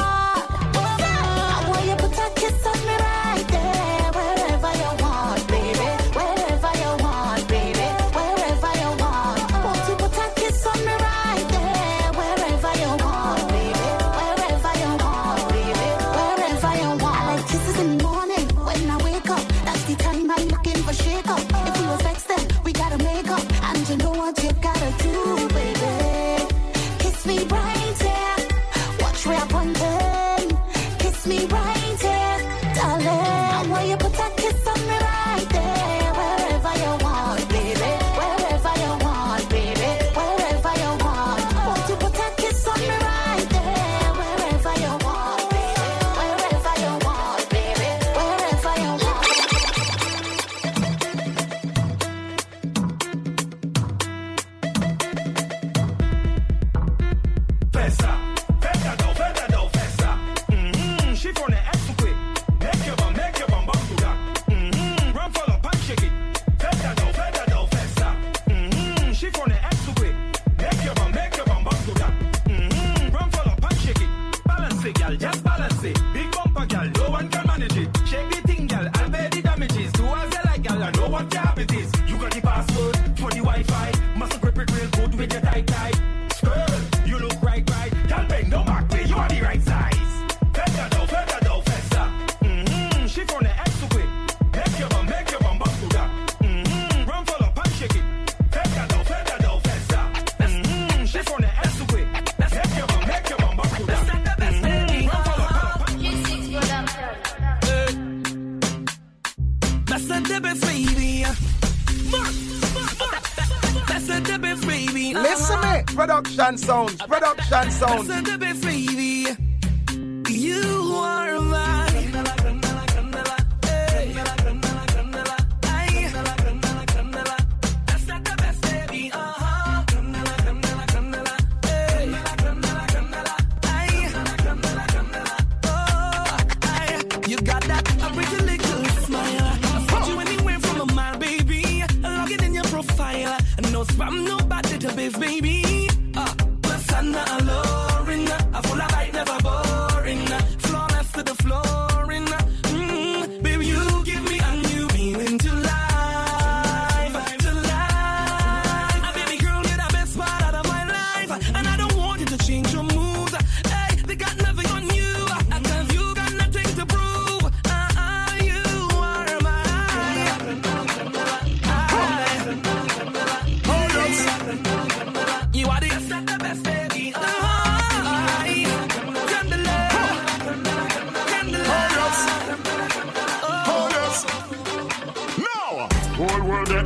I want you to put a kiss on me right there, wherever you want, baby, wherever you want, baby, wherever you want. Won't you put a kiss on me right there, wherever you want, baby, wherever you want, baby, wherever you want. I like kisses in the morning when I wake up. That's the time I'm looking for shake up. If you was vexed, then we gotta make up, and you know what you gotta do, baby. Kiss me right here, watch where I'm pointing. Kiss me right here, darling. I want you put a kiss on me right there, wherever you want, baby, wherever you want, baby, wherever you want. Want you put a kiss on me right there, wherever you want, baby, wherever you want, baby, wherever you want. Fessa, fessa down, fessa down, fessa. Mm-hmm. She from the X to quick. Make your bum, make your bum bum to that. Mm-hmm. Run for up and shake it. Fessa down, fessa down, fessa. Mm-hmm. She from the X to quick. Make your bum, make your bum bum to that. Mm-hmm. Run for up and shake it. Balance it, girl, just balance it. Big bumper, girl, no one can manage it. Shake the thing, girl, I'll bear the damages. Do as you like, girl, I know what your habit is. You got the password for the Wi-Fi. Must grip it real good with your tight tight. Girl, you look right, right. Girl, bang, no back way, you are the right size. Fessa down, fessa down, fessa. Mm-hmm. She from the X to quick. Make your bum, make your bum bum to that. Mm-hmm. Run full up and shake it. Fessa down, fessa down, fessa. Mm-hmm. She from the X to quick. Make your bum, make your bum bum to that. Mm-hmm. Run full up and That's a debit baby. That's a debit baby. Listen me, production sound, production sound. That's a debit baby. You are mine. Hey.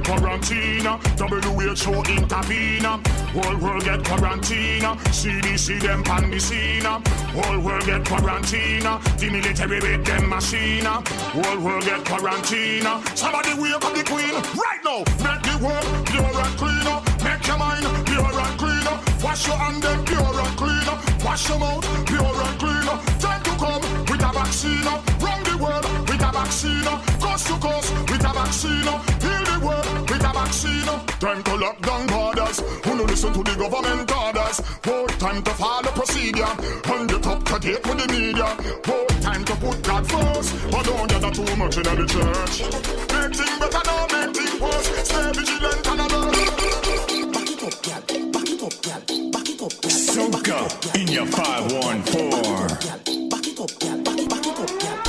quarantine. W H O intervene. Whole world get quarantine. C D C them pan the scene. Whole world get quarantine. The military with them machine. Whole world get quarantine. Somebody wake up the queen right now. Make the world pure and clean. Make your mind pure and clean. Wash your hand them pure and clean. Wash your mouth pure and clean. Time to come with a vaccine. Run the world with a vaccine. Coast to coast with a vaccine. Heal the world with a vaccine. Time to lock down borders. Who no listen to the government orders. Oh, time to follow procedure. And get up to date with the media. Oh, time to put God first. But don't gather too much in the church. Make things better now, make things worse. Stay vigilant and alert. Back it up, girl. Back it up, girl. Back it up, girl. Soca in your five one four. Back it up, girl. Back it, back it up, girl.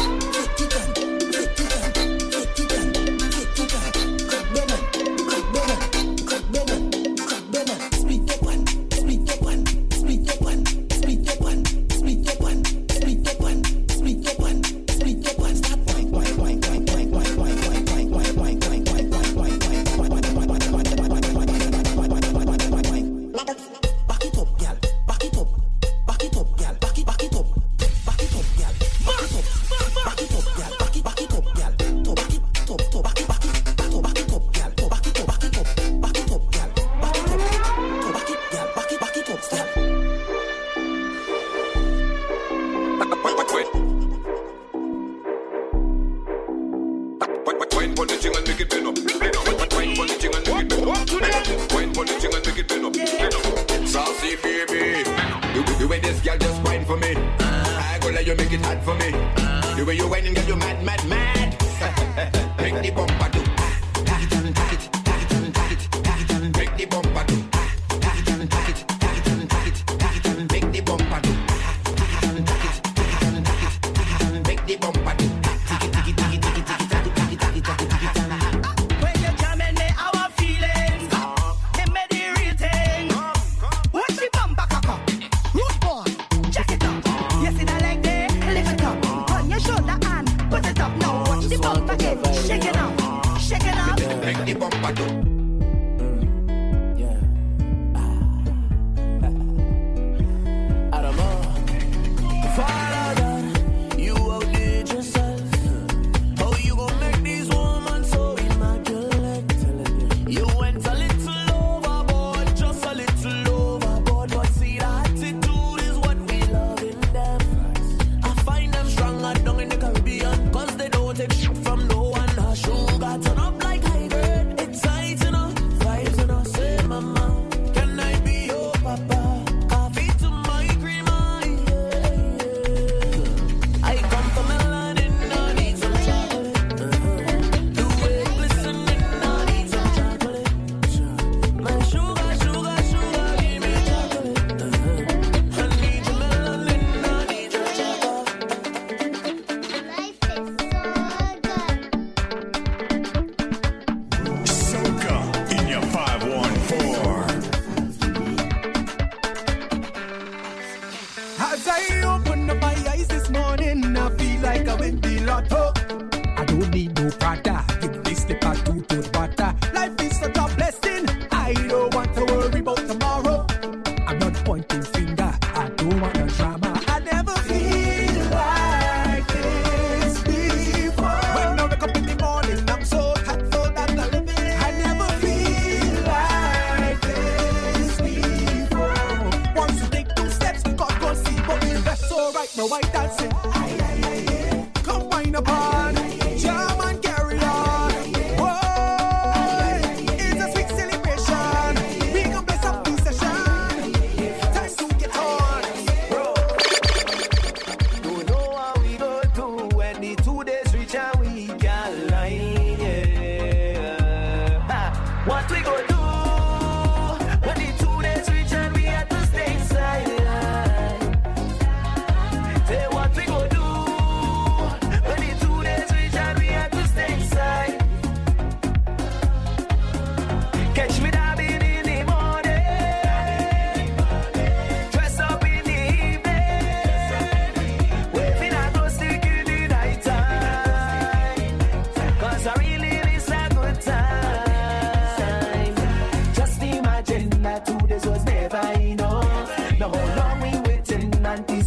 Say what we go do when the two days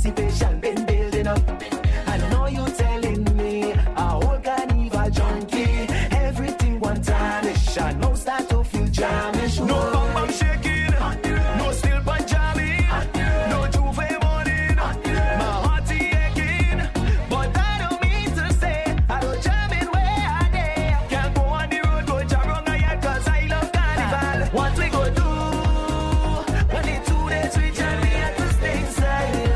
anticipation been building up. I know you telling me a whole carnival junkie. Everything one tarnish, no start to feel jamish. No bum bum shaking, no still punjabi, no juve morning. My heart aching, but I don't mean to say I don't jam in where I day. Can't go on the road, go jam wrong yet, cause I love carnival. What we go do when the two days we jam me at the state side?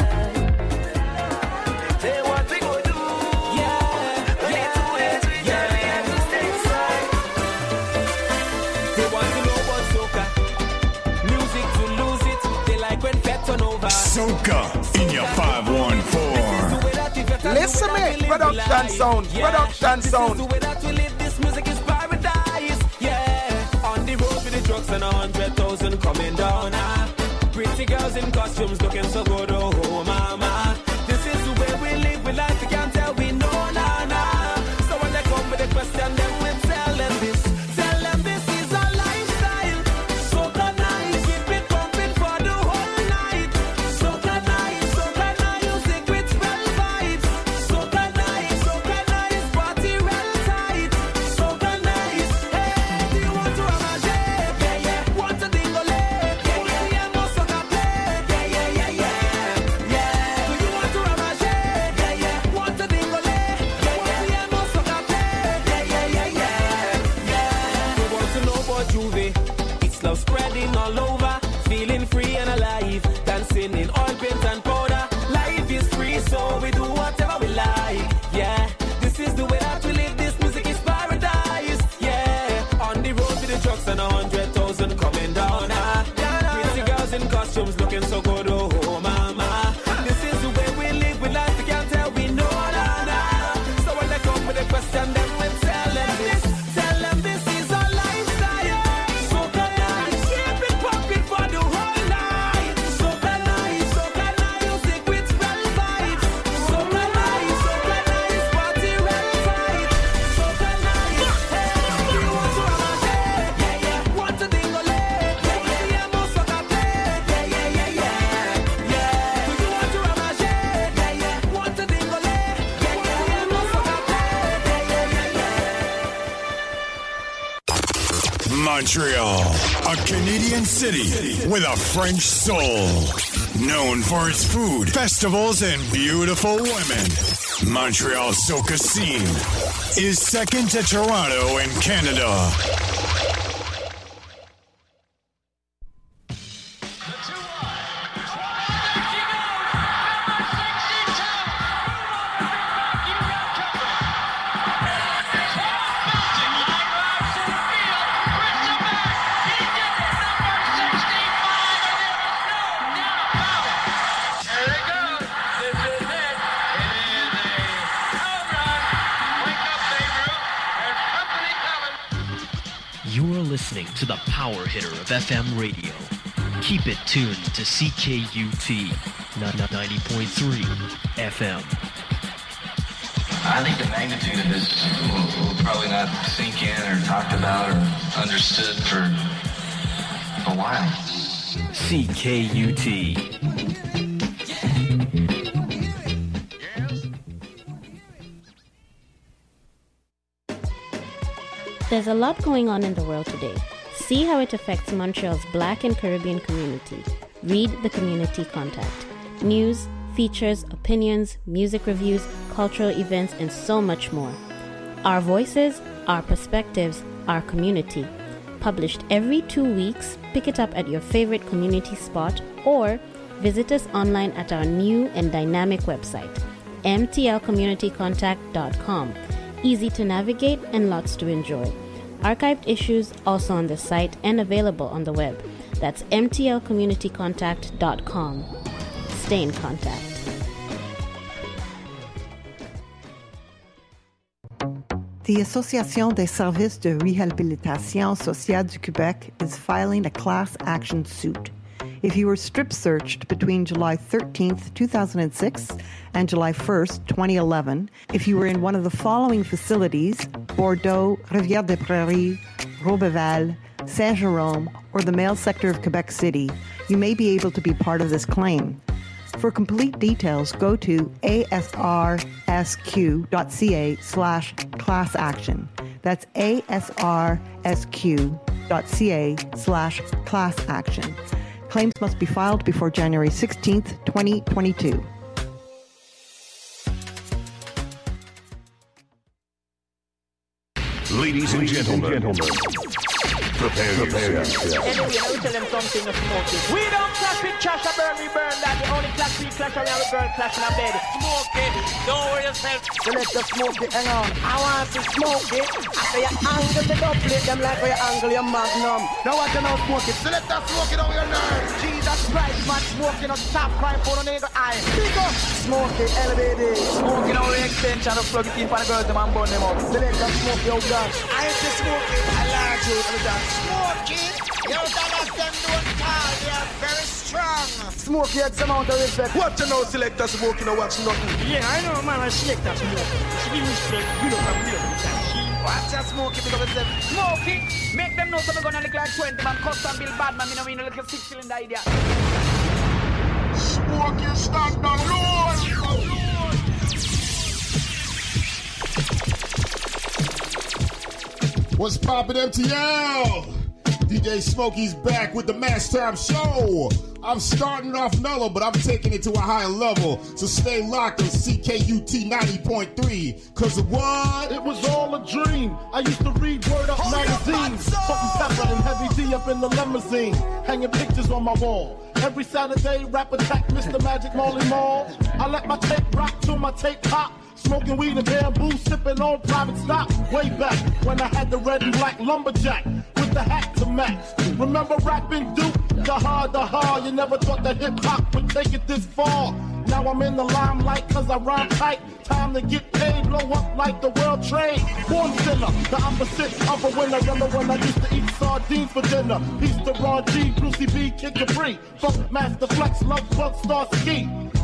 Say what we go do, yeah. When the two days we jam me at the state side. They want to know about soca, music to lose it. They like when fed turn over. Soca in your five one four. Listen me, production sound, production sound. This is the way that we live, this music is paradise, yeah. On the road with the trucks and a hundred thousand coming down, ah. Pretty girls in costumes looking so good, oh, oh mama. This is the way we live, we like to can't tell, we know, nah, nah. So when they come with a question, then we tell them this. Tell them this is our lifestyle. Soca nice, keep it pumping for the whole night. Soca nice, soca nice, music with spell vibes. Soca nice, soca nice, party real tight. Soca nice, hey, do you want to ramage? Yeah, yeah, want to dingle? Yeah, yeah, yeah, more soca play. Yeah, yeah, yeah, yeah, yeah. Do you want to ramage? Yeah, yeah, want to dingle? Yeah, yeah, yeah, more soca play. Yeah, yeah, yeah, yeah, yeah. We want to know about Juve. It's love spreading all over, feeling free and alive, dancing in oil paint and powder. Life is free, so we do whatever we like. Yeah, this is the way that we live. This music is paradise. Yeah, on the road with the trucks and a hundred thousand coming down. Ah, pretty girls in costumes looking so good. Oh, oh mama, this is the way we live. We like to can't tell, we know, nah, nah. So when they come with a question, then we tell them this. Tell them this is our lifestyle. Soca nice, keep it pumping for the whole night. Soca nice, soca nice, music with spell vibes. Soca nice, soca nice, party real tight. Soca nice, hey, do you want to ramage? Yeah, yeah, want to dingle? Yeah, yeah, yeah, more soca play. Yeah, yeah, yeah, yeah, yeah. Do you want to ramage? Yeah, yeah, want to dingle? Yeah, yeah, yeah, more soca play. Yeah, yeah, yeah, yeah. Montreal, a Canadian city with a French soul. Known for its food, festivals, and beautiful women. Montreal soca scene is second to Toronto in Canada. You're listening to the power hitter of F M radio. Keep it tuned to C K U T ninety point three F M. I think the magnitude of this will, will probably not sink in or talked about or understood for a while. C K U T. There's a lot going on in the world today. See how it affects Montreal's Black and Caribbean community. Read the Community Contact. News, features, opinions, music reviews, cultural events, and so much more. Our voices, our perspectives, our community. Published every two weeks, pick it up at your favorite community spot or visit us online at our new and dynamic website, m t l community contact dot com. Easy to navigate and lots to enjoy. Archived issues also on the site and available on the web. That's m t l community contact dot com. Stay in contact. The Association des Services de Réhabilitation Sociale du Québec is filing a class action suit. If you were strip searched between July thirteenth, two thousand six and July first, twenty eleven, if you were in one of the following facilities, Bordeaux, Rivière-des-Prairies, Roberval, Saint-Jérôme, or the male sector of Quebec City, you may be able to be part of this claim. For complete details, go to asrsq.ca slash class action. That's asrsq.ca slash class action. Claims must be filed before January sixteenth, twenty twenty-two. Ladies and gentlemen, gentlemen. Prepare, prepare yourself. Anyway, I will tell them something of smoking. We don't clash with trash, I burn, we burn that. The only clash we clash around, we burn, clash in a bed. Smoke it, don't worry yourself. So let us smoke it, hang on. I want to smoke it. After you angle the double them like where you angle your magnum. Now what you know smoke it? So let us smoke it over your nerves. Jesus Christ, man, smoking on top crime for the nigga eye. Big up, smoke it, elevated. Smoking on the extension, to plug it in for the girls, them and burn them up. So let us smoke your gun. I ain't just smoking, I large you. Smoking, your dollars them don't call, they are very strong. Smoke here, some amount of respect. What you know, selector smoking or watch nothing? Yeah, I know, man, I select that smoke. She give me respect, you know I'm real with that shit. Watch that smoking because it's them. Smoking, make them know something gonna look like twenty, man. Custom build bad, man, you know, you know, like a six cylinder idea. Smoking stand alone. What's poppin', M T L? D J Smokey's back with the Mass Time Show. I'm starting off mellow, but I'm taking it to a higher level. So stay locked on C K U T ninety point three. Cause of what? It was all a dream. I used to read Word Up magazines. Salt and Pepper and Heavy D up in the limousine. Hanging pictures on my wall. Every Saturday, rap attack Mister Magic Marley Marl. I let my tape rock till my tape pop. Smoking weed and bamboo, sipping on private stock. Way back when I had the red and black lumberjack with the hat to match. Remember rapping Duke? The hard, the hard. You never thought that hip hop would take it this far. Now I'm in the limelight cause I rhyme tight. Time to get paid, blow up like the world trade. Born sinner, the opposite of a winner. Remember when I used to eat sardines for dinner? Peace to Ron G, Brucey B, Kid Capri, Funk Master Flex, Love Bug, Star Ski.